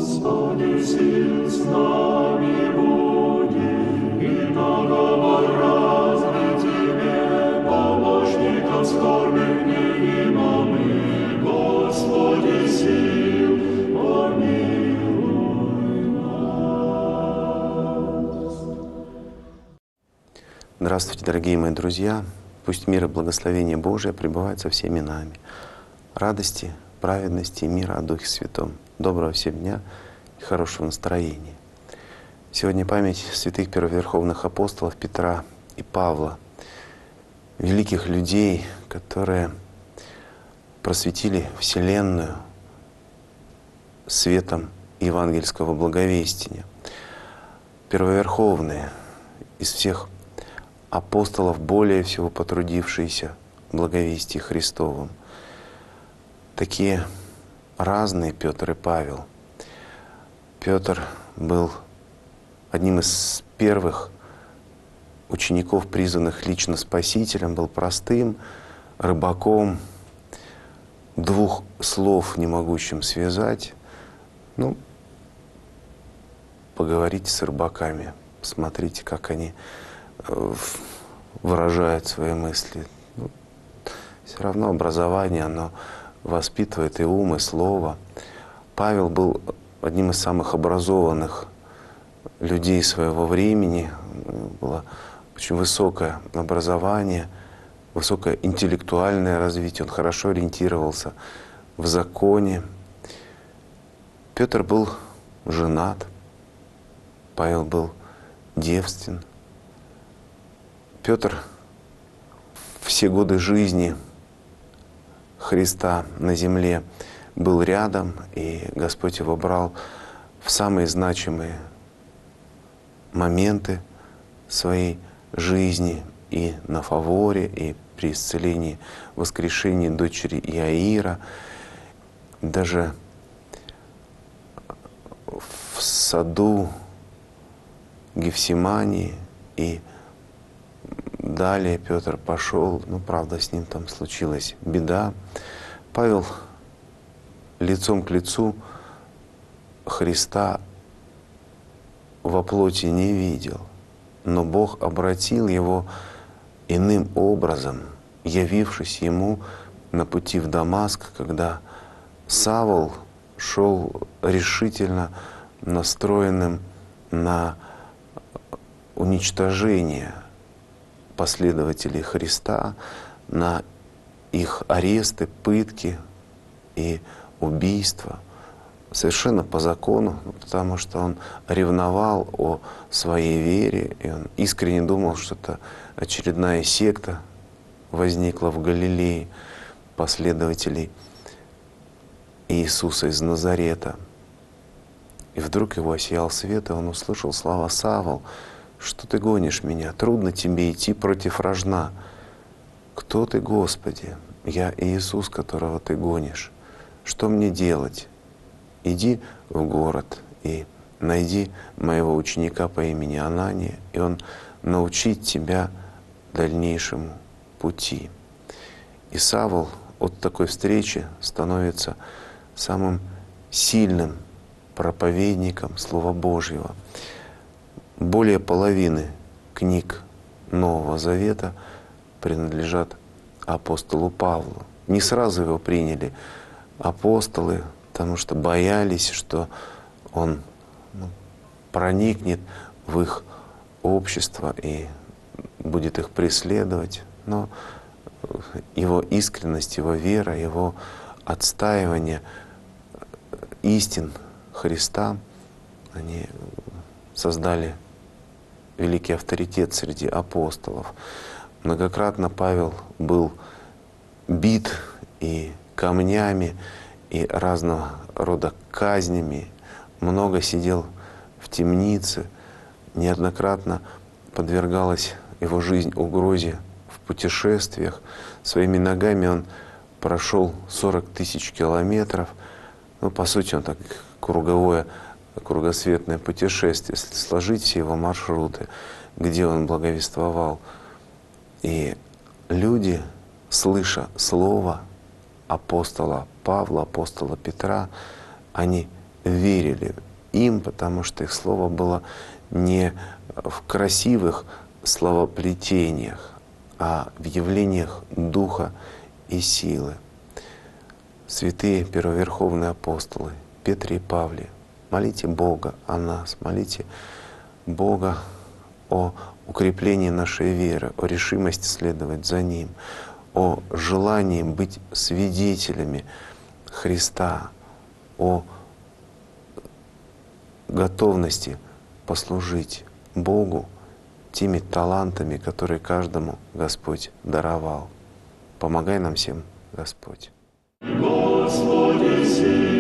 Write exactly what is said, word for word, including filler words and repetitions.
Господи, сил с нами буди, и договор разный Тебе, помощником скорбных невимомых, Господи, сил, помилуй нас. Здравствуйте, дорогие мои друзья! Пусть мир и благословение Божие пребывают со всеми нами. Радости, праведности и мира о Духе Святом. Доброго всем дня и хорошего настроения. Сегодня память святых первоверховных апостолов Петра и Павла, великих людей, которые просветили Вселенную светом евангельского благовестия. Первоверховные из всех апостолов, более всего потрудившиеся в благовестии Христовом. Такие разные Петр и Павел. Петр был одним из первых учеников, призванных лично Спасителем, был простым рыбаком, двух слов не могущим связать. Ну, поговорите с рыбаками, посмотрите, как они выражают свои мысли. Ну, все равно образование, оно воспитывает и ум, и слово. Павел был одним из самых образованных людей своего времени. Было очень высокое образование, высокое интеллектуальное развитие. Он хорошо ориентировался в законе. Петр был женат, Павел был девствен. Петр все годы жизни Христа на земле был рядом, и Господь его брал в самые значимые моменты своей жизни и на Фаворе, и при исцелении, воскрешении дочери Иаира, даже в саду Гефсимании. И далее Петр пошел, ну, правда, с ним там случилась беда. Павел лицом к лицу Христа во плоти не видел, но Бог обратил его иным образом, явившись ему на пути в Дамаск, когда Савл шел решительно настроенным на уничтожение последователей Христа, на их аресты, пытки и убийства, совершенно по закону, потому что он ревновал о своей вере, и он искренне думал, что это очередная секта возникла в Галилее последователей Иисуса из Назарета. И вдруг его осиял свет, и он услышал слова: «Савл, что ты гонишь меня? Трудно тебе идти против рожна». «Кто ты, Господи?» «Я Иисус, которого ты гонишь. Что мне делать?» «Иди в город и найди моего ученика по имени Анания, и он научит тебя дальнейшему пути». И Савл от такой встречи становится самым сильным проповедником Слова Божьего. Более половины книг Нового Завета принадлежат апостолу Павлу. Не сразу его приняли апостолы, потому что боялись, что он, ну, проникнет в их общество и будет их преследовать. Но его искренность, его вера, его отстаивание истин Христа, они создали великий авторитет среди апостолов. Многократно Павел был бит и камнями, и разного рода казнями, много сидел в темнице, неоднократно подвергалась его жизнь угрозе в путешествиях. Своими ногами он прошел сорок тысяч километров. Ну, по сути, он так круговое, кругосветное путешествие, если сложить все его маршруты, где он благовествовал. И люди, слыша слово апостола Павла, апостола Петра, они верили им, потому что их слово было не в красивых словоплетениях, а в явлениях Духа и силы. Святые первоверховные апостолы Петре и Павле, молите Бога о нас, молите Бога о укреплении нашей веры, о решимости следовать за Ним, о желании быть свидетелями Христа, о готовности послужить Богу теми талантами, которые каждому Господь даровал. Помогай нам всем, Господь. Господи, сила.